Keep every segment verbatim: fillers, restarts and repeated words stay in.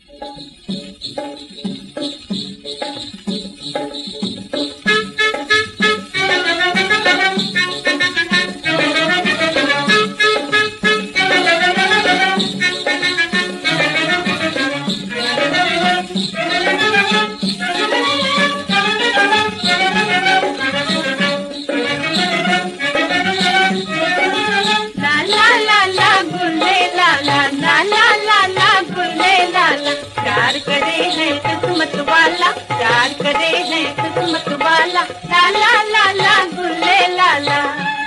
किस्मत वाला प्यार करे है किस्मत वाला लाला लाला गुल्ले लाला।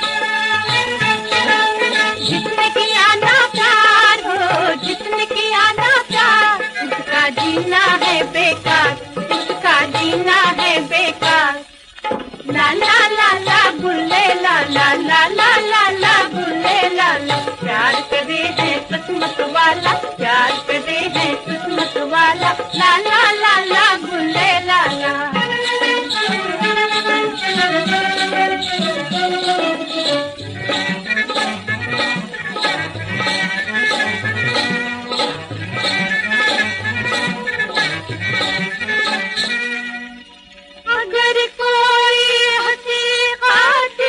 जिसने किया ना प्यार हो जिसने किया ना प्यार उसका जीना है बेकार उसका जीना है बेकार। लाला लाला गुल्ले लाला लाला लाला गुल्ले लाला प्यार करे है किस्मत वाला प्यार करे है किस्मत वाला लाला लाला गुल्ले लाला। अगर कोई हकीकत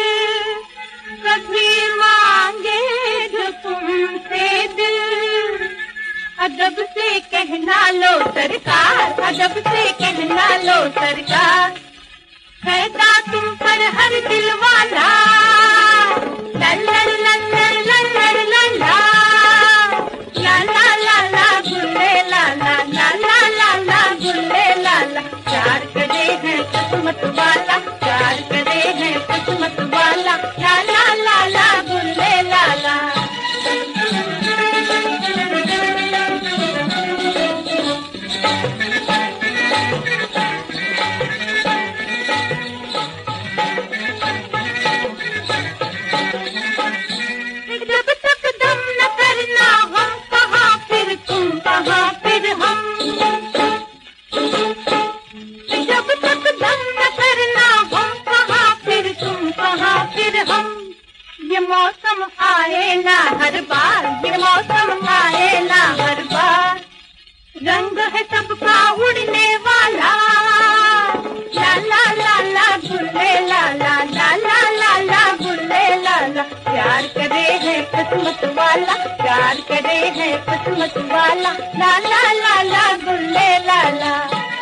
कभी मांगे जो तुमसे दिल अदब से कहना लो सरकार अदब से कहना लो सरकार। कहता तुम पर हर दिल वाला लल्लड़ लल्लड़ लल्लड़ लल्ला लाला लाला गुल्ले लाला लाला लाला गुल्ले लाला। प्यार करे है किस्मत वाला प्यार करे है किस्मत वाला लाला लाला गुल्ले लाला। जब तक दम न करना हम कहाँ फिर तुम कहाँ फिर हम जब तक दम न करना हम कहाँ फिर तुम कहाँ फिर हम। ये मौसम आए ना हर बार ये मौसम आए ना हर बार रंग है सबका उड़ने वाला लाला लाला गुल्ले लाला लाला लाला गुल्ले लाला। प्यार करे है किस्मत वाला प्यार करे है किस्मत वाला लाला लाला गुल्ले लाला।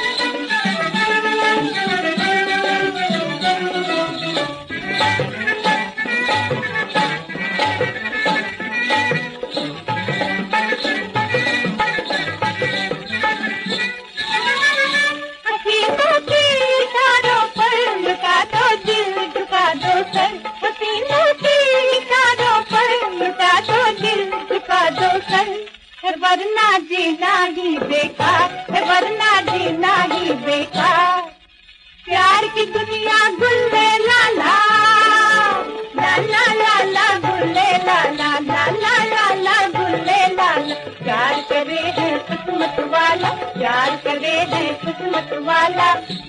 हसीनों के इशारों पर लुटा दो दिल झुका दो सर हसीनों के इशारों पर लुटा दो दिल झुका दो सर। है वरना जीना ही बेकार है वरना जीना ही बेकार। प्यार की दुनिया गुल्ले लाला लाला लाला गुल्ले लाला लाला लाला गुल्ले लाला। प्यार करे है किस्मत वाला प्यार करे है किस्मत वाला।